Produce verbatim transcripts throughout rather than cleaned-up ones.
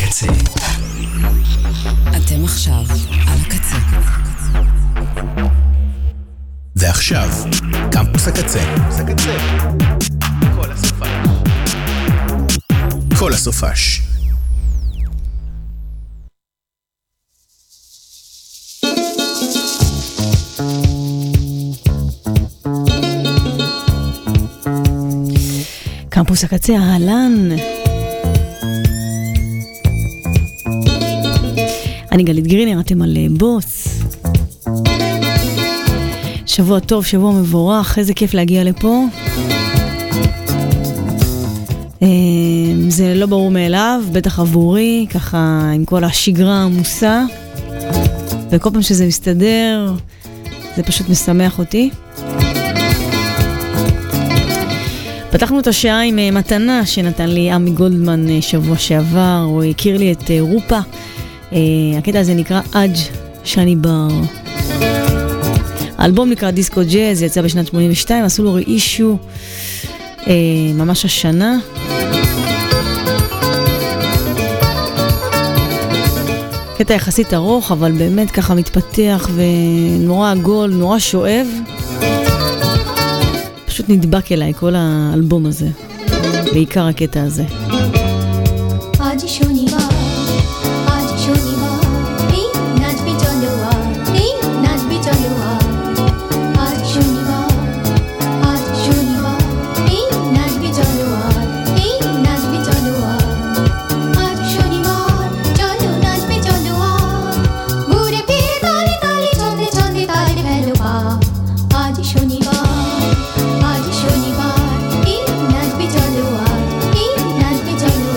הקצה. אתם עכשיו על הקצה. ועכשיו, קמפוס הקצה. כל הסופש. כל הסופש. קמפוס הקצה, אהלן. אני גלית גרינר, אתם על בוס. שבוע טוב, שבוע מבורך, איזה כיף להגיע לפה. זה לא ברור מאליו, בטח עבורי, ככה עם כל השגרה העמוסה. וכל פעם שזה מסתדר, זה פשוט משמח אותי. פתחנו את השעה עם מתנה שנתן לי עמי גולדמן שבוע שעבר, הוא הכיר לי את רופה. הקטע הזה נקרא אג' שני בר. האלבום נקרא דיסקו ג'אז, יצא בשנת שמונים ושתיים, עשו לו ראישו ממש השנה. קטע יחסית ארוך, אבל באמת ככה מתפתח ונורא עגול, נורא שואב. פשוט נדבק אליי כל האלבום הזה, בעיקר הקטע הזה. आज शनिवार, नाच भी चलो।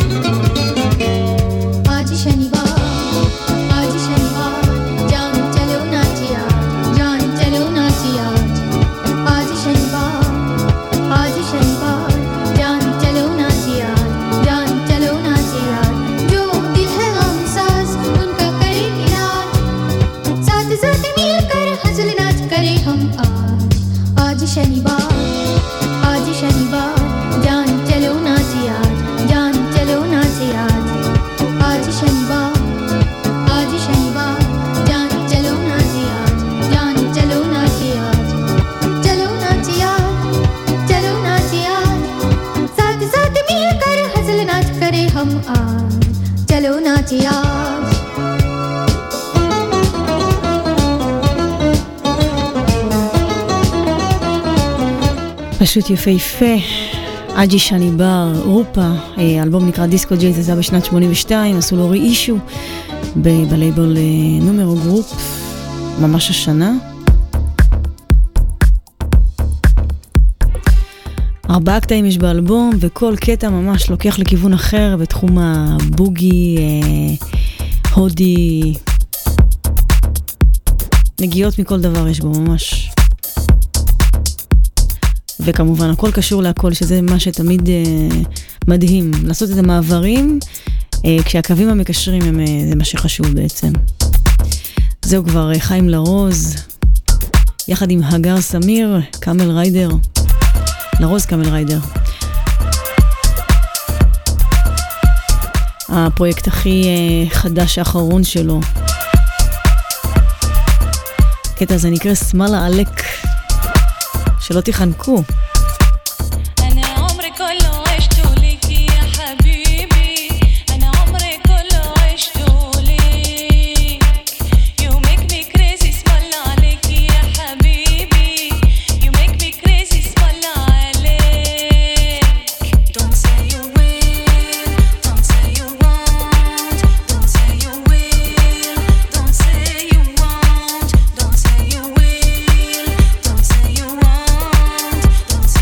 פשוט יפהפה, אג'י שני בר, רופה, אלבום נקרא דיסקו ג'יי, זה היה בשנת שמונים ושתיים, עשו לו רי-אישו בלייבל נומרו גרופ, ממש השנה. ארבעה קטעים יש באלבום, וכל קטע ממש לוקח לכיוון אחר בתחום הבוגי, הודי, נגיעות מכל דבר יש בו ממש. וכמובן הכל קשור להכל, שזה מה שתמיד אה, מדהים, לעשות את המעברים אה, כשהקווים המקשרים הם, אה, זה מה שחשוב בעצם. זהו כבר אה, חיים לרוז יחד עם הגר סמיר, קאמל ריידר, לרוז קאמל ריידר, הפרויקט הכי אה, חדש האחרון שלו. הקטע הזה נקרא סמאלה עלק, שלא תחנקו. Don't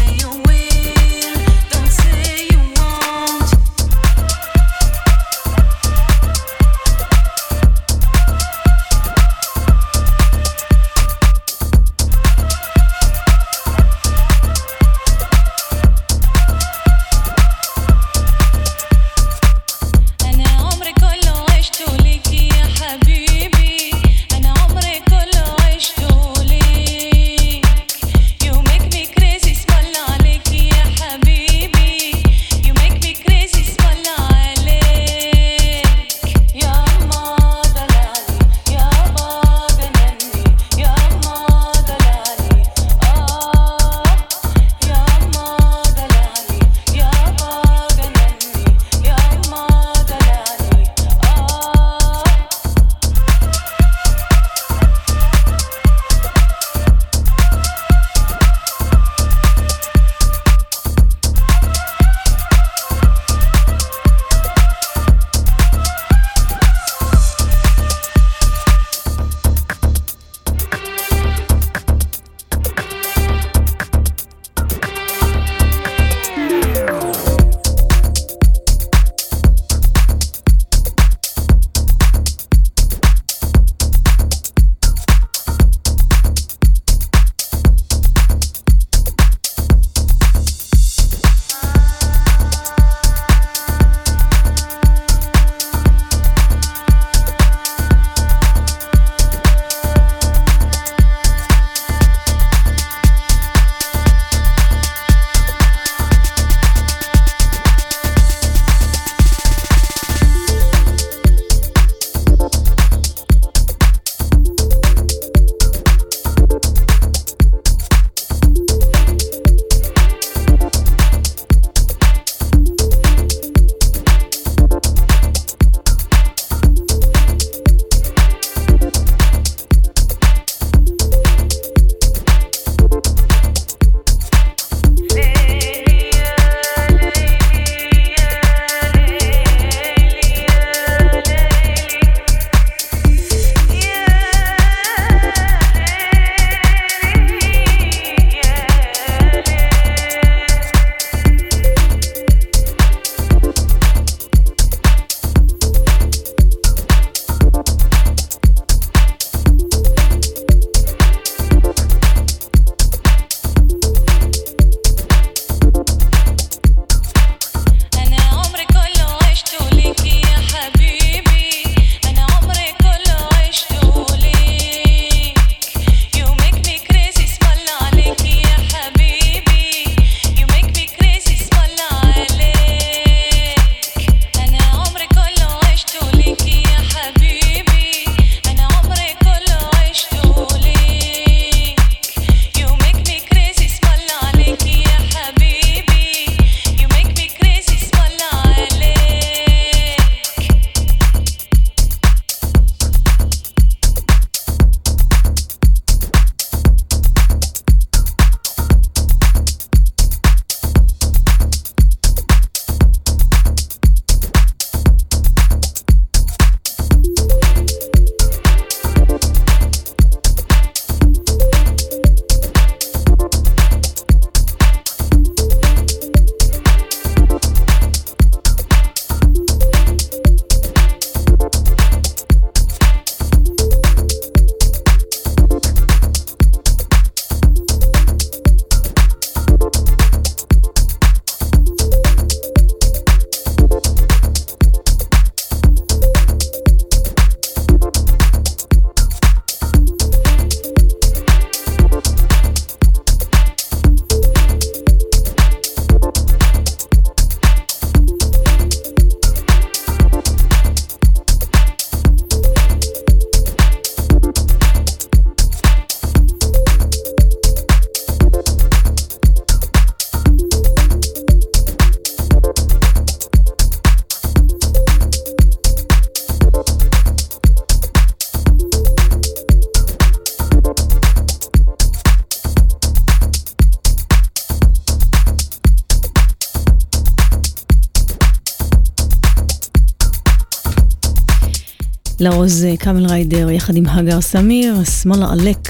לרוז קאמל ריידר יחד עם הגר סמיר, שמאלה עלק.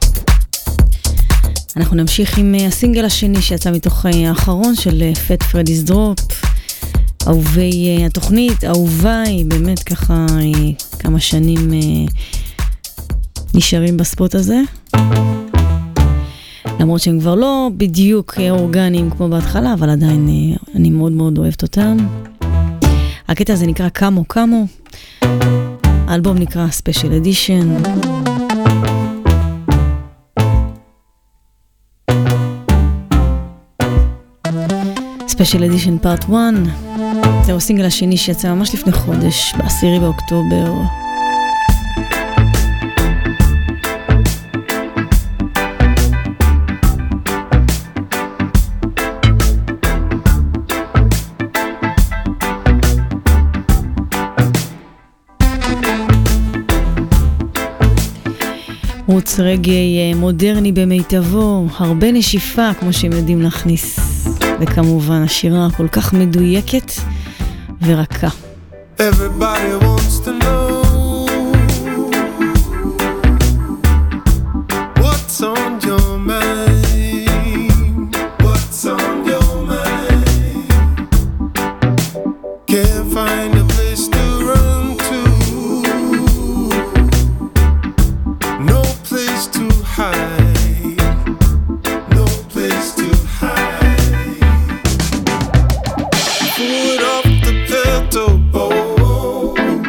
אנחנו נמשיך עם הסינגל השני שיצא מתוך האחרון של פט פרדיס דרופ, אהובי התוכנית, אהוביי, באמת ככה כמה שנים נשארים בספוט הזה, למרות שהם כבר לא בדיוק אורגניים כמו בהתחלה, אבל עדיין אני מאוד מאוד אוהבת אותם. הקטע הזה נקרא קאמו קאמו, האלבום נקרא ספיישל אדישן. ספיישל אדישן פארט אחת, זהו הסינגל השני שיצא ממש לפני חודש, בעשירי באוקטובר. רוץ רגעי מודרני במיטבו, הרבה נשיפה כמו שהם יודעים להכניס, וכמובן השירה כל כך מדויקת ורקה. Everybody wants to know what's on your mind, what's on your mind. Can't find a place to run to, no place to hide, no place to hide. Foot off the pedal, oh,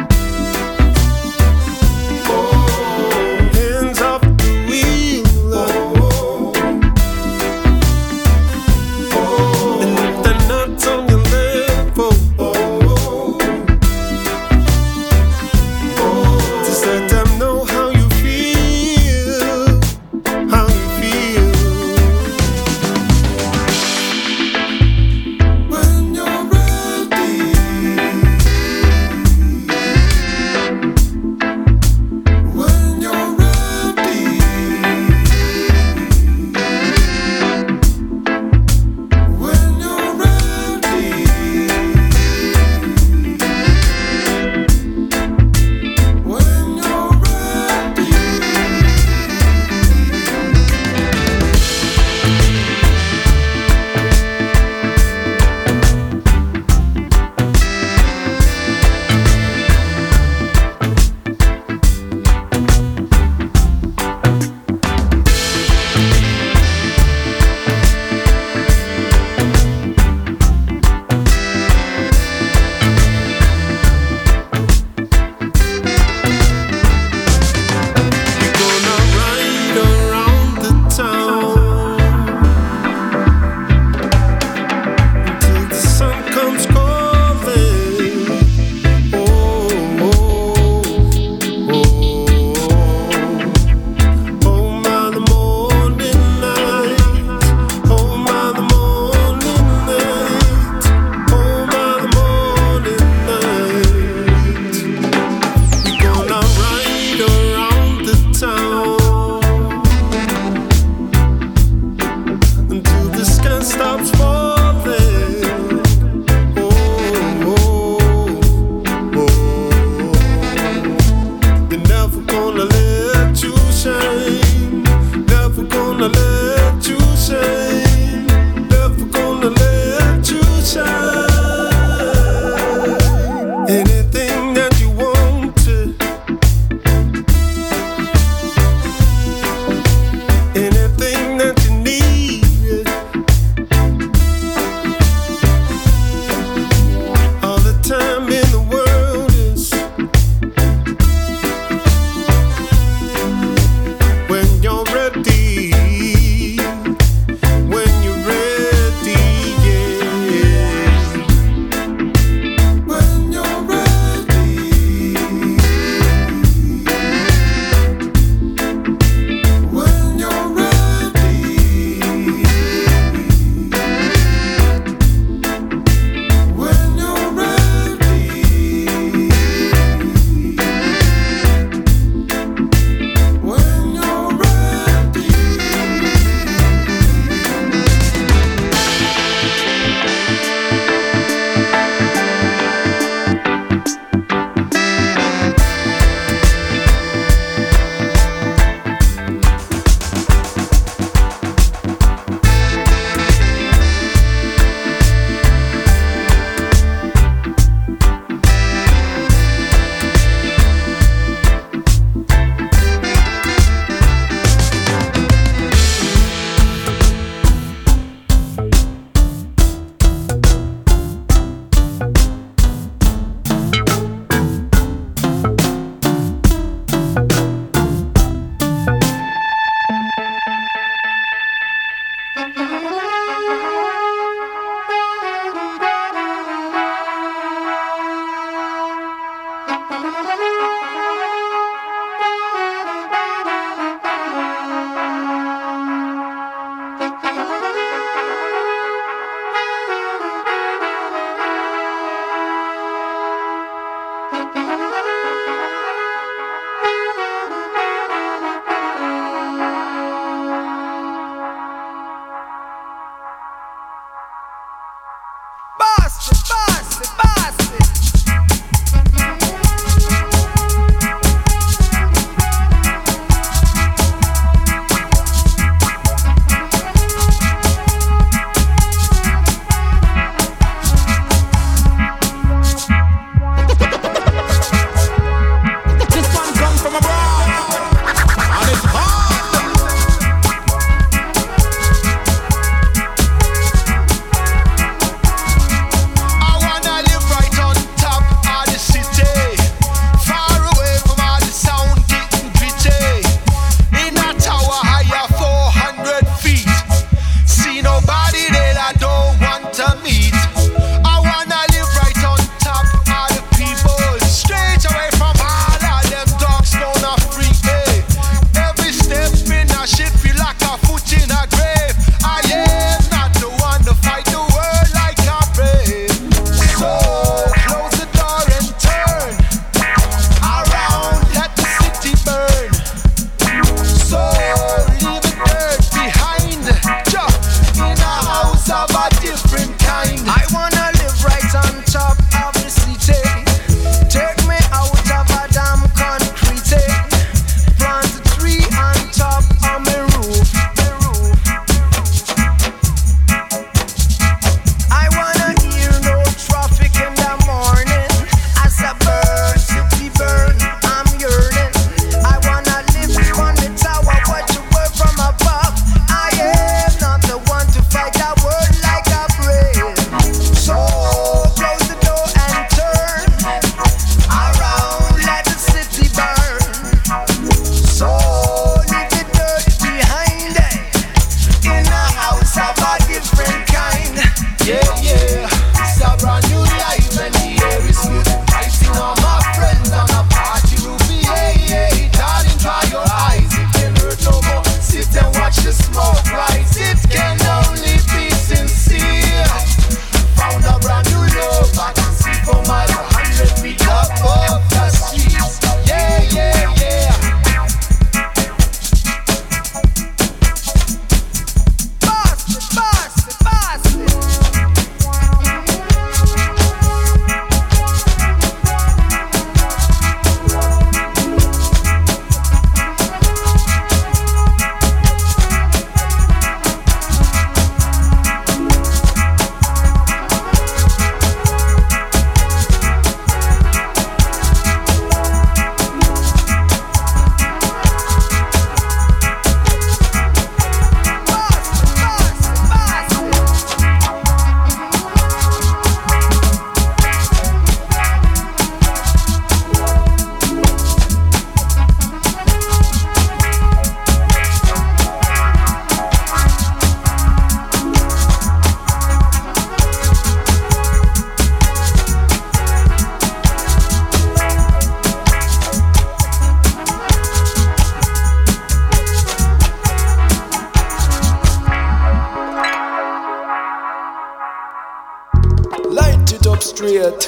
straight.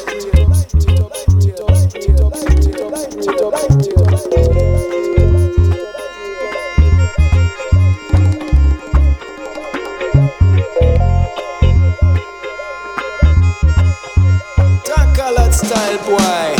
Colored style boy.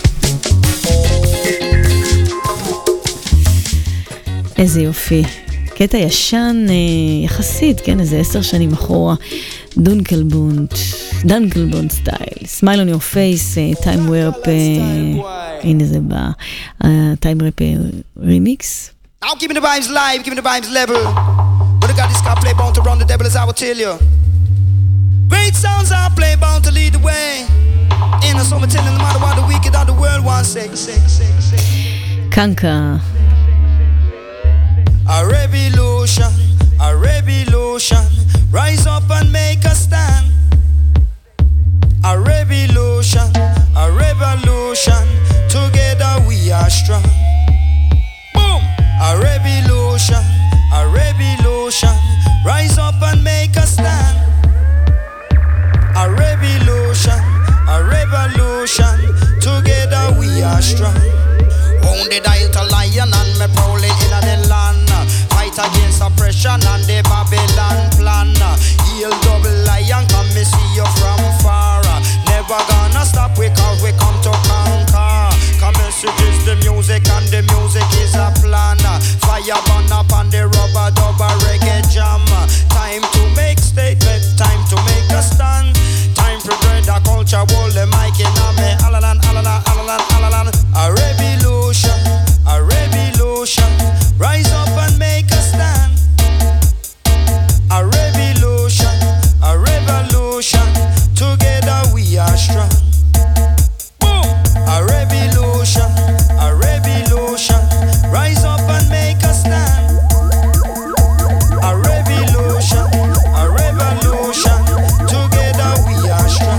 איזה יופי. קטע ישן יחסית, כן, איזה עשר שנים אחורה, דונקלבונט, דונקלבונט סטייל, סמייל on your face, טיים וורפ, הנה זה בא, טיים וורפ רימיקס. Now give me the vibes live, give me the vibes level. But I got this car play bound to run the devil, as I will tell you. Great sounds I play bound to lead the way. Ain't no summer telling no matter what the wicked or the world wants say. Kanka. A revolution, a revolution, rise up and make a stand. A revolution, a revolution, together we are strong. Boom! A revolution, a revolution, rise up and make a stand. A revolution, a revolution, together we are strong. Wounded I to lion and me prowling in the land. Fight against oppression and the Babylon plan. Heal double lion, come me see you from far. Never gonna stop we cause we come to conquer. Come message is the music and the music is a plan. Fire burn up on the rubber dubber reggae jam. Time to make statement, time to make a stand. Time to dread the culture, hold the mic in a me. Alalan, alalan, alalan, alalan. A revolution, a revolution, rise up and make a stand. A revolution, a revolution, together we are strong. Boom! A revolution, a revolution, rise up and make a stand. A revolution, a revolution, together we are strong.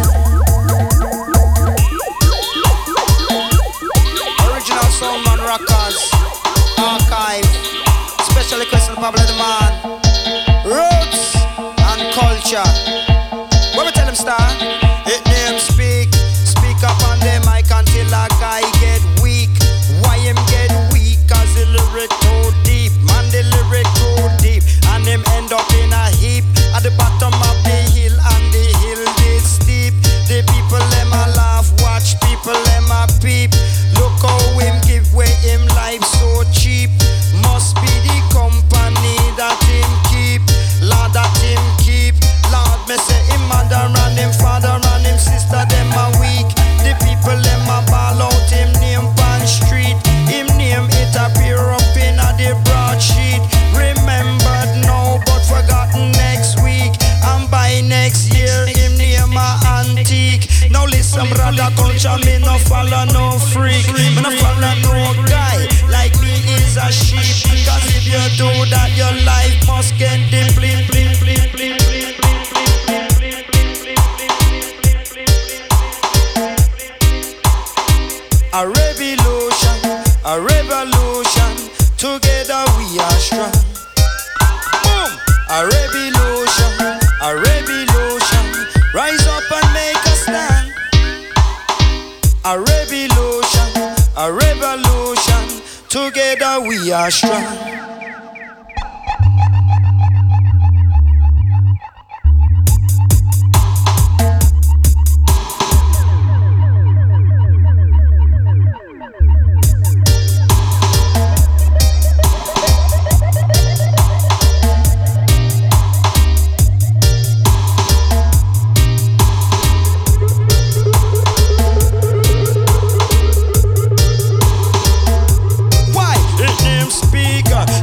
Original Soundman Rockers, archive, special request of Pablo the Man, roots and culture. What we tell them, star? It name speak, speak up on the mic until a guy get weak. Why him get weak? Cause the lyric too deep, man the lyric too deep. And him end up in a heap at the bottom of the hill, and the hill is steep. The people them a laugh, watch people them a peep. Look how him give way him life so cheap. Must be the company that him keep, Lord that him keep. Lord me say him mother and him father and him sister them a weak. The people them a ball out him name pan street. Him name it appear up in a the broadsheet. Remembered now but forgotten next week. And by next year him name a antique. Now listen brother culture, me no follow no freak. Me no follow no guy like me is a sheep. Cause if you do that your life must get dim blim blim blim blim blim. A revolution, a revolution, together we are strong. Boom! A revolution, a revolution, rise up and make a stand. A revolution, a revolution, together we are strong. Speaker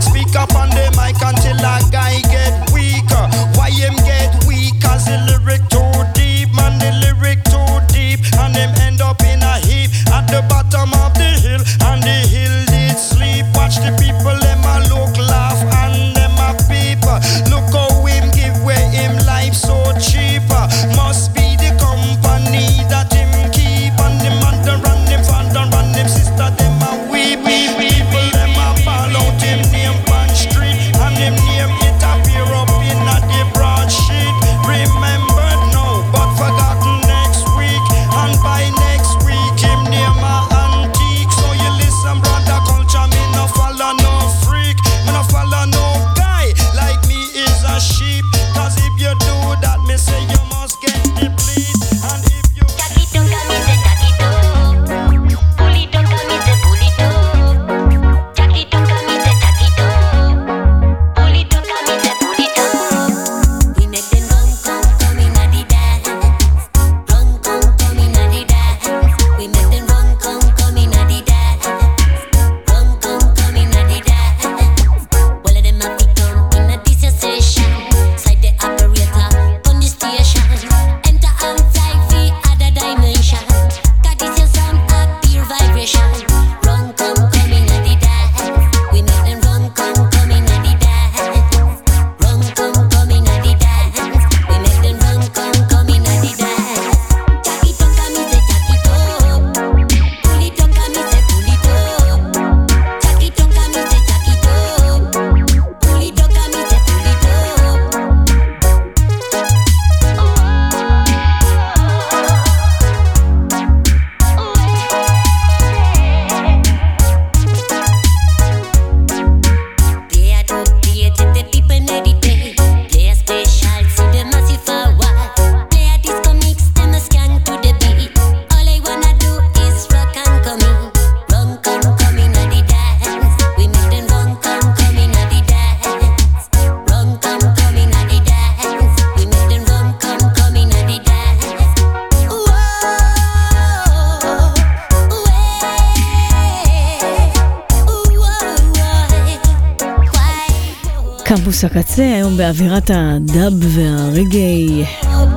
קמפוס הקצה, היום באווירת הדאב והרגעי.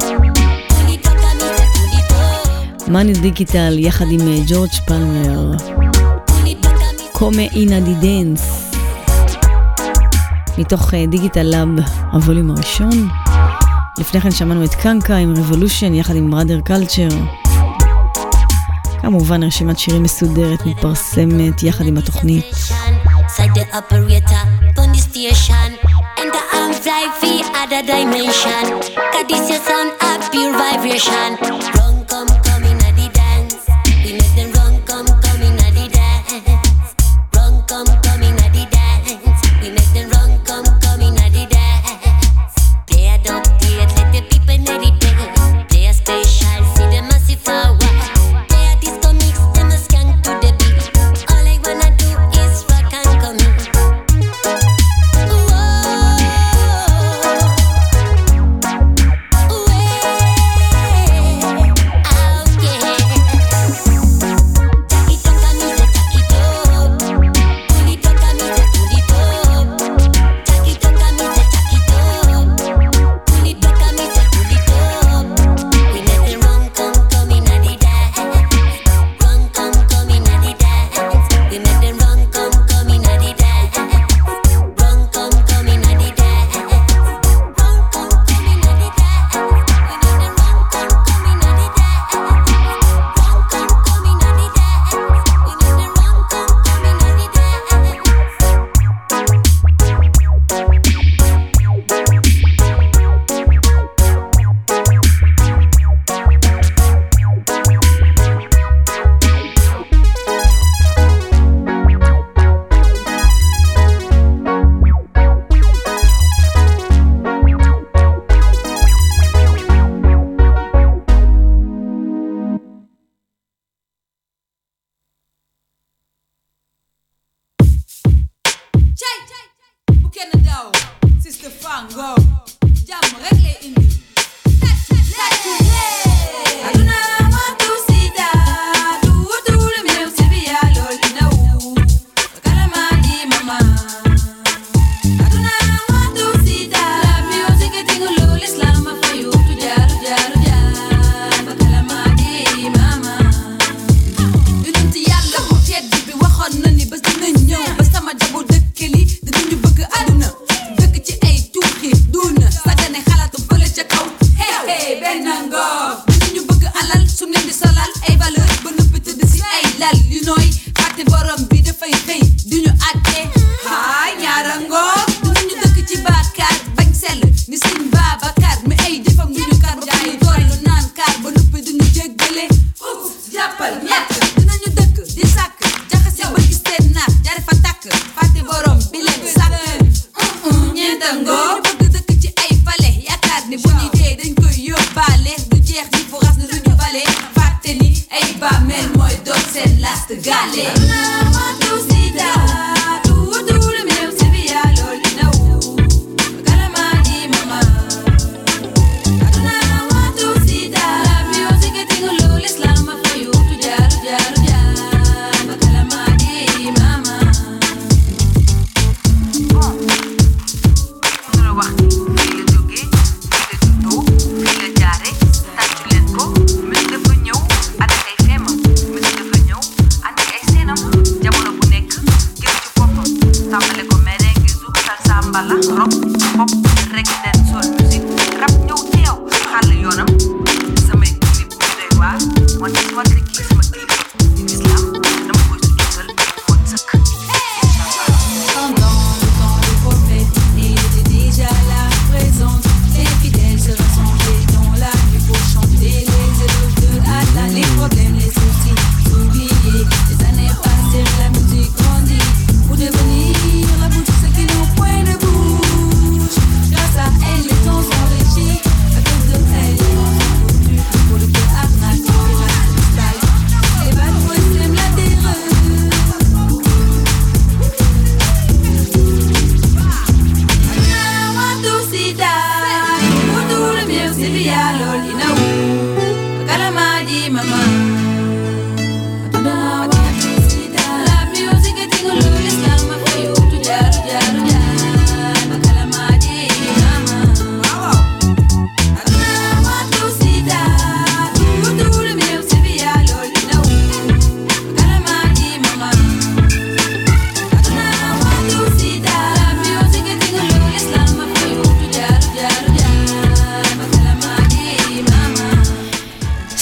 מאני דיגיטל יחד עם ג'ורג' פלמר. קומה אינה די דנס. מתוך דיגיטל לאב, הווליום הראשון. לפני כן שמענו את קנקה עם רבולושן יחד עם בראדר קלצ'ר. כמובן רשימת שירים מסודרת מתפרסמת יחד עם התוכנית. Side the operator on the station and the arm fly fee other dimension. Cause this your sound a pure vibration. Run come come in a the dance. We make them run come come in a the dance. Run come come in a the dance. We make them run come come in a the dance. Play a dub date, let the people know the day. Play a special, see the massive forward. Play a disco mix, them a skank to the beat. All I wanna do is rock and come in. Kalama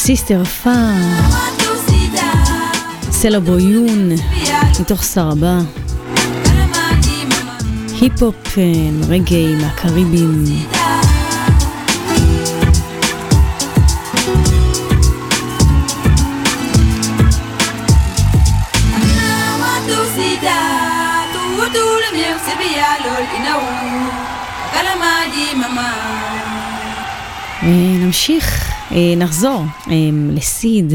סיסטר פאר, סלו בויון, מתוך סרבה, היפ-הופ, רגעי מהקריבים. נמשיך, נחזור לסיד.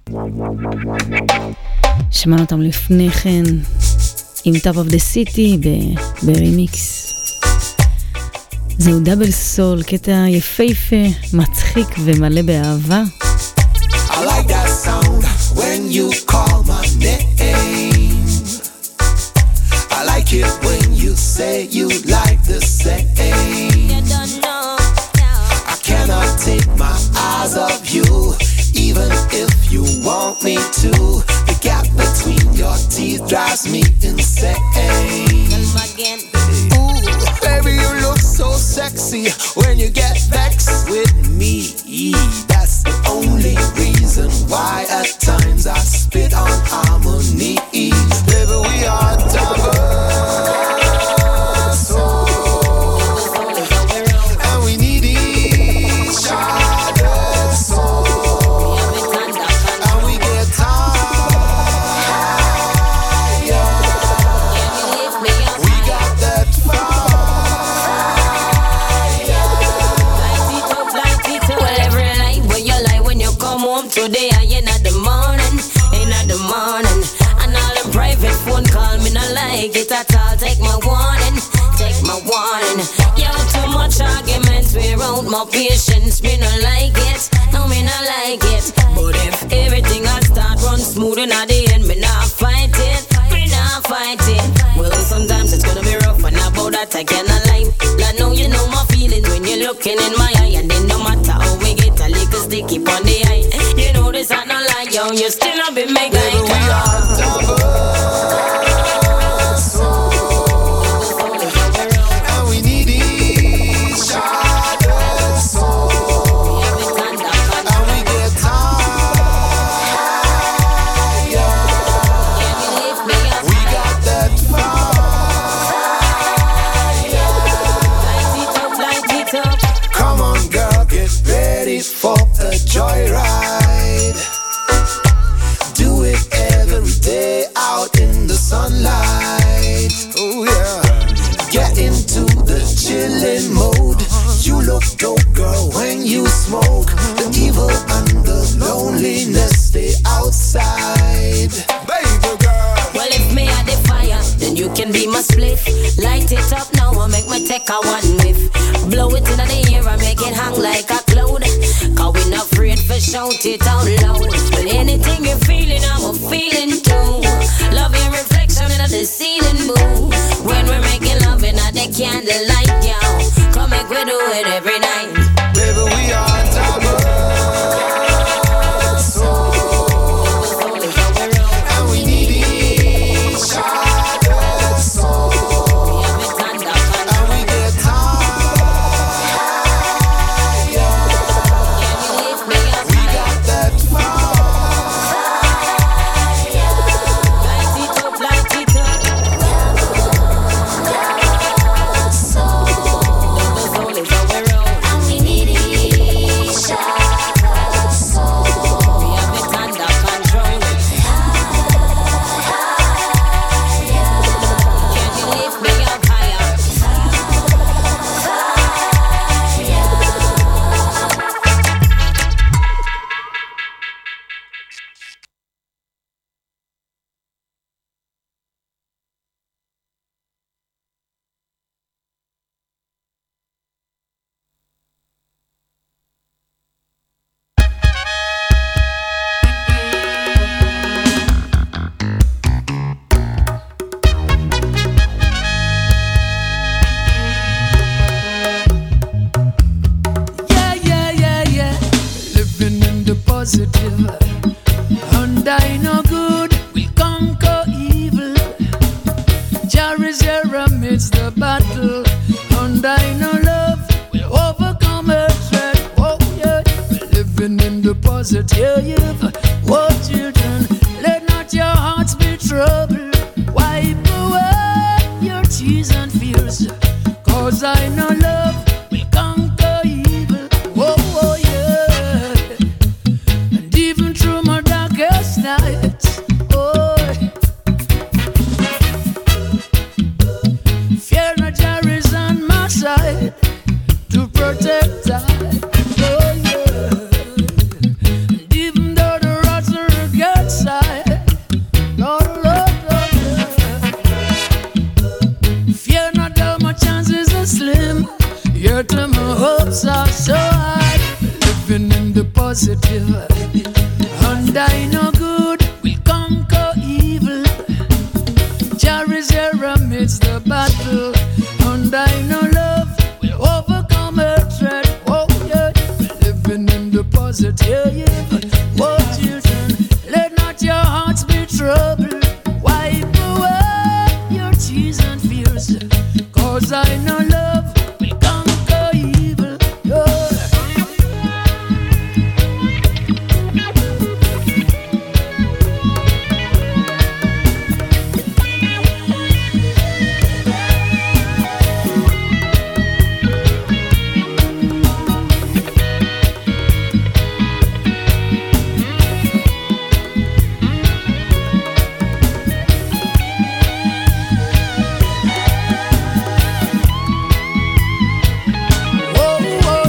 שמענו אותם לפני כן עם Top of the City ברימיקס. זהו דאבל סול, קטע יפהפה, מצחיק ומלא באהבה. I like that sound when you call my name. I like it when you say you like the same. You don't know. I cannot take my eyes off you, even if you want me to. The gap between your teeth drives me insane. Ooh, baby, you look so sexy when you get vexed with me. That's the only reason why at times I spit on harmony. Baby, we are double. Today I ain't at the morning, ain't at the morning. And all the private phone call me not like it at all. Take my warning, take my warning. You too much arguments, wear out my patience. Me not like it, no me not like it. But if everything I start run smooth and at the end me not fight it, me not fight it. Well sometimes it's gonna be rough and about that I cannot lie. I know you know my feelings when you're looking in my eye. And then no matter how we get a little sticky on the eye, you know this I not like yo, you still not be make eye. Baby, we are double soul, and we need each other's soul, and we get tired. We got that fire. Light it up. Come on, girl, get ready for a joyride. Do it every day out in the sunlight. Oh yeah. Get into the chilling mode. You look dope, girl, when you smoke. The evil and the loneliness stay outside. Baby girl. Well, if me are the fire, then you can be my spliff. Light it up now and make me take a one whiff. Blow it in the air and make it hang like a cloud. Cause we not afraid for shout it out loud. Well, anything you're feeling, I'm a feeling too. Love your reflection in the ceiling, boo. When we're making love in the candlelight, yo. Come make we do it every night. Baby, we are double soul, and we need each other's soul, and we get tired. We got that fire. Light it up, light it up. amidst the battle, and I know love will overcome its threat. Oh yeah, we live living in the positive. Oh, children, let not your hearts be troubled. Wipe away your tears and fears, 'cause I know love will conquer evil. Oh, oh yeah. And even through my darkest nights, oh, fear not, Jah is on my side to protect I. Oh yeah. And even though the rods are against side, Lord, Lord, Lord, yeah. Fear not, though my chances are slim, yet my hopes are so high. Living in the positive, and I know good will conquer evil. Jah is here amidst the battle, and I know love will overcome hatred. Oh yeah, living in the positive. Oh children, let not your hearts be troubled. Wipe away your tears and fears, 'cause I know love will conquer evil. Oh. Oh, oh,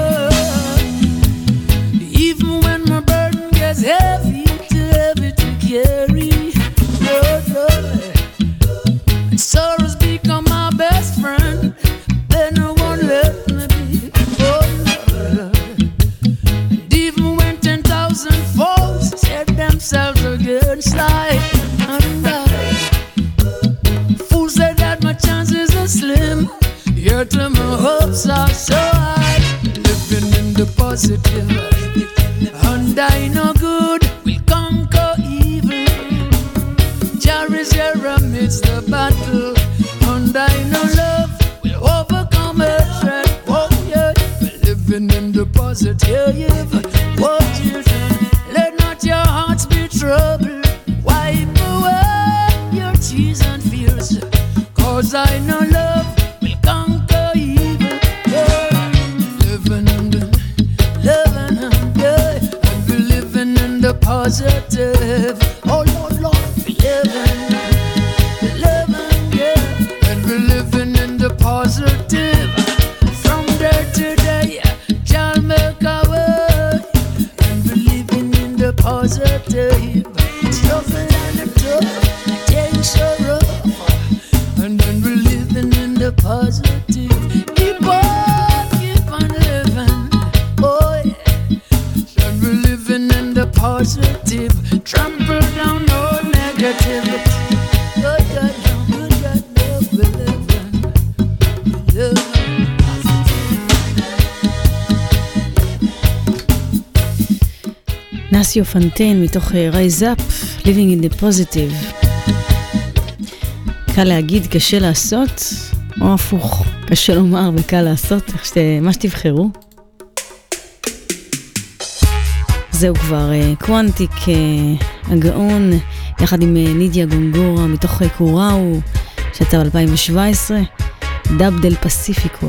yeah. Even when my burden gets heavy, too heavy to carry, Lord, Lord, and sorrows become my best friend, then no one let me be. Oh, Lord. And even when ten thousand foes set themselves against I, and I, fools say that my chances are slim, yet my hopes are so high. Living in the positive, and I know good will conquer evil. Jah is here amidst the battle, and I know love will overcome hatred. Oh yeah, living in the positive. Oh children, let not your hearts be troubled. Wipe away your tears and fears, 'cause I know love will conquer evil. Oh, living in the, living in the, and we living in the positive. Oh Lord, Lord, we living, we living, yeah, and we living in the positive. From day to day, Jah make our way, and we living in the positive. Struggle and the tough, things so rough, and then we're living in the positive. Keep on, keep on living, oh yeah. And we're living in the positive. Trample down all negativity. Good God, good God, love, we're living, we're living. נסיו פנטן מתוך Rise Up, Living in the Positive. קל להגיד, קשה לעשות, או הפוך, קשה לומר וקל לעשות, מה שתבחרו. זהו כבר קוונטיק הגאון, יחד עם לידיה גונגורה מתוך קוראו, שיצא ב-אלפיים שבע עשרה, דאב דל פסיפיקו.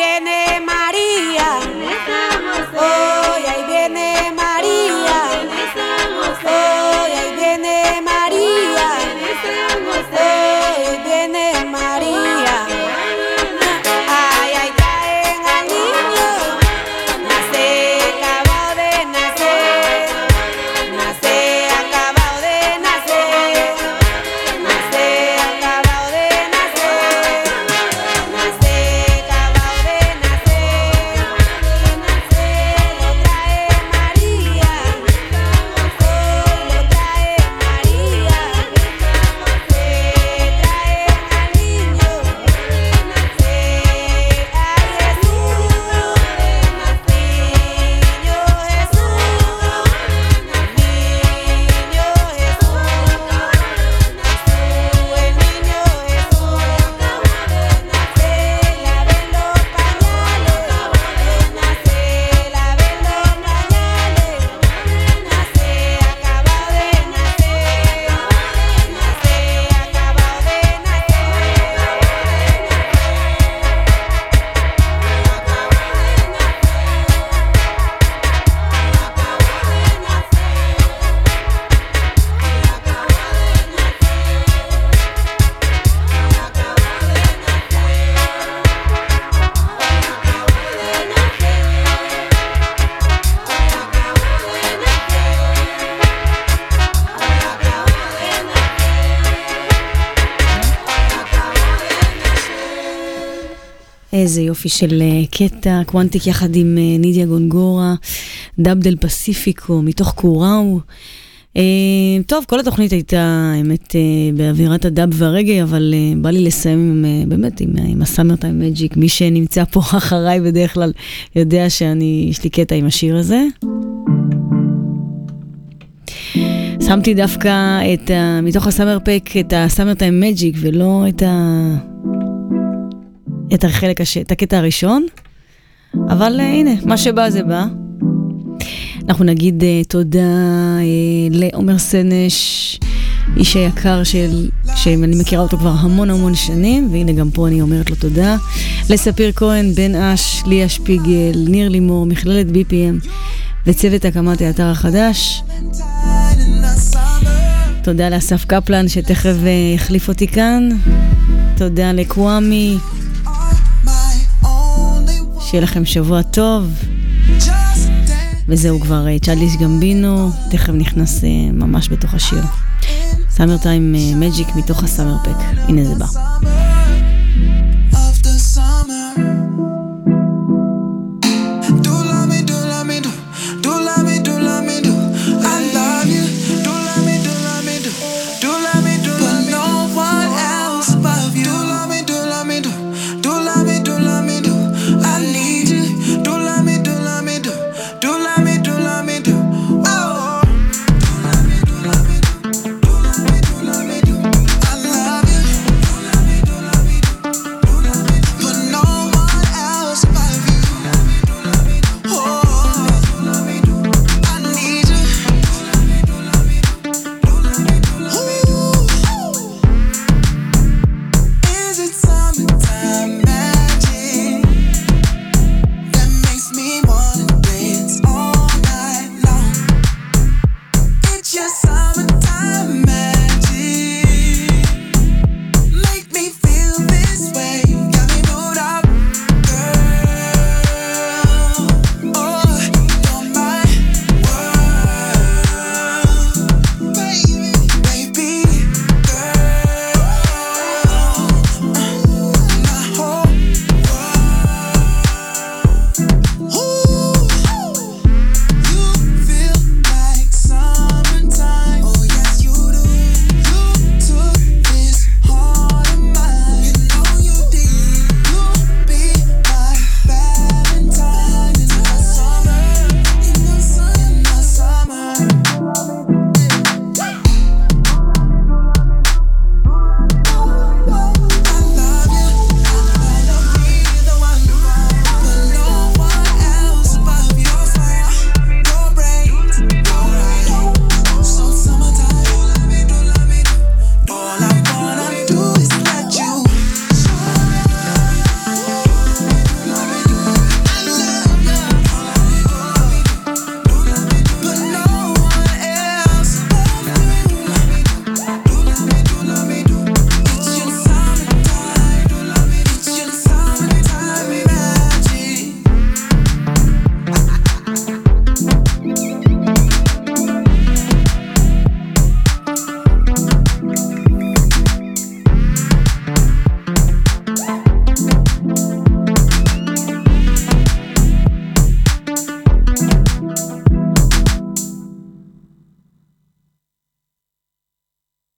viene María. Hoy ahí viene María. Hoy ahí viene María. Hoy viene María. Ay, ay, traen al niño. Nace, acabado de nacer. Nace, acabado de nacer. Nace, acabado de nacer. Nace, acabado de nacer. Nace, lo trae María. Hoy lo trae María. Se trae al niño. Nace, ay Jesús. Niño Jesús. Niño Jesús. El niño Jesús. Nace, laven los pañales. Nace, laven los pañales. Nace, acabado de nacer. Nace, acabado de איזה יופי של uh, קטע, קוונטיק יחד עם uh, נידיה גונגורה, דאב דל פסיפיקו, מתוך קוראו. Uh, טוב, כל התוכנית הייתה, האמת, uh, באווירת הדאב והרגע, אבל uh, בא לי לסיים עם, uh, באמת, עם, עם הסאמר טיים מג'יק. מי שנמצא פה אחריי בדרך כלל יודע שאני, יש לי קטע עם השיר הזה. שמתי דווקא את ה, מתוך הסאמר פק את הסאמר טיים מג'יק, ולא את ה... את החלק הש... את הקטע הראשון, אבל uh, הנה, מה שבא זה בא. אנחנו נגיד uh, תודה uh, לעומר סנש, איש היקר של, שאני מכירה אותו כבר המון המון שנים, והנה גם פה אני אומרת לו תודה. לספיר כהן, בן אש, ליה שפיגל, ניר לימור, מכללת בי פי אם, וצוות הקמת האתר החדש. תודה לאסף קפלן שתכף uh, החליף אותי כאן. תודה לקוואמי. שיהיה לכם שבוע טוב. וזהו כבר צ'אדליס גמבינו, תכף נכנס ממש בתוך השיר. סאמר טיים מג'יק מתוך הסאמר פק. הנה זה בא.